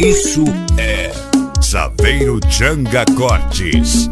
Isso é Saveiro Djanga Cortes.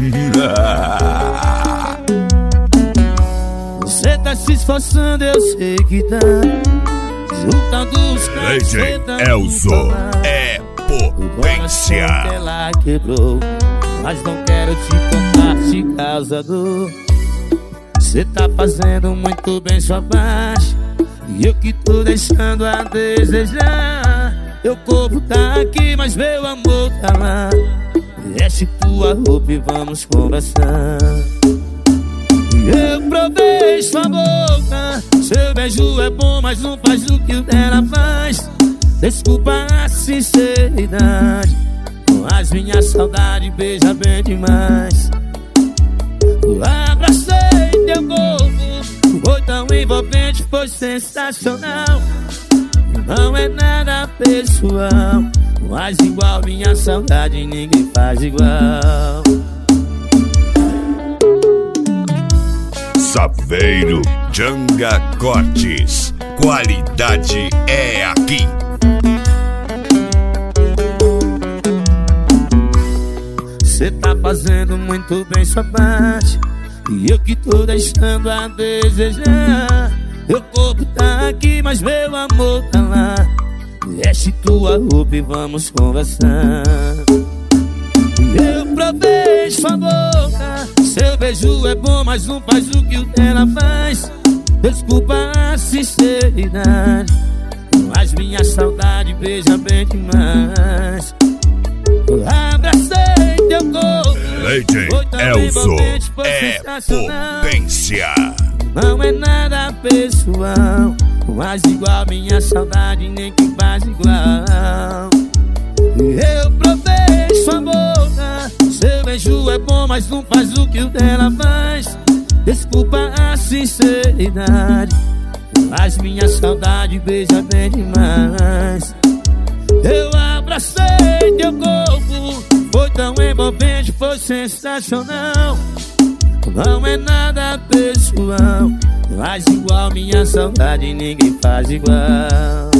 Você tá se esforçando, eu sei que tá. Juntando os cantos, DJ Elzo é potência. Ela quebrou, mas não quero te contar se causa dor. Você tá fazendo muito bem sua parte, e eu que tô deixando a desejar. Meu corpo tá aqui, mas meu amor tá lá. Veste tua roupa e vamos conversar. Eu provei sua boca, seu beijo é bom, mas não faz o que o dela faz. Desculpa a sinceridade, mas minha saudade beija bem demais. Abracei teu corpo, foi tão envolvente, foi sensacional. Não é nada pessoal, mas igual minha saudade ninguém faz igual. Saveiro Djanga Cortes, qualidade é aqui. Cê tá fazendo muito bem sua parte, e eu que tô deixando a desejar. Meu corpo tá aqui, mas meu amor tá lá. Veste tua roupa e vamos conversar. Eu provei sua boca, seu beijo é bom, mas não faz o que o dela faz. Desculpa a sinceridade, mas minha saudade beija bem demais. Abracei teu corpo, DJ Elzo é potência. Não é nada pessoal, mas igual minha saudade nem que faz igual. Eu provei sua boca, seu beijo é bom, mas não faz o que o dela faz. Desculpa a sinceridade, mas minha saudade beija bem demais. Eu abracei teu corpo, foi tão envolvente, foi sensacional. Não é nada pessoal, mas igual minha saudade ninguém faz igual.